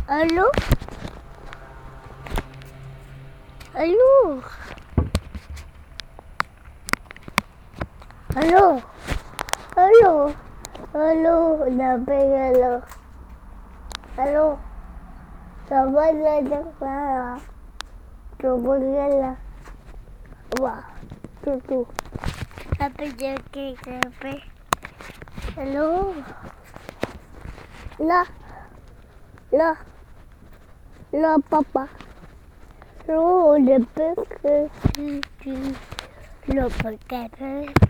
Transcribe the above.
Allô? Allô? Allô? Allô? Allô? Allô? Allô? Allô? Coba wah, tuh. Apa jadi apa? Halo, lah, papa. Lo, udah pergi, lo pergi.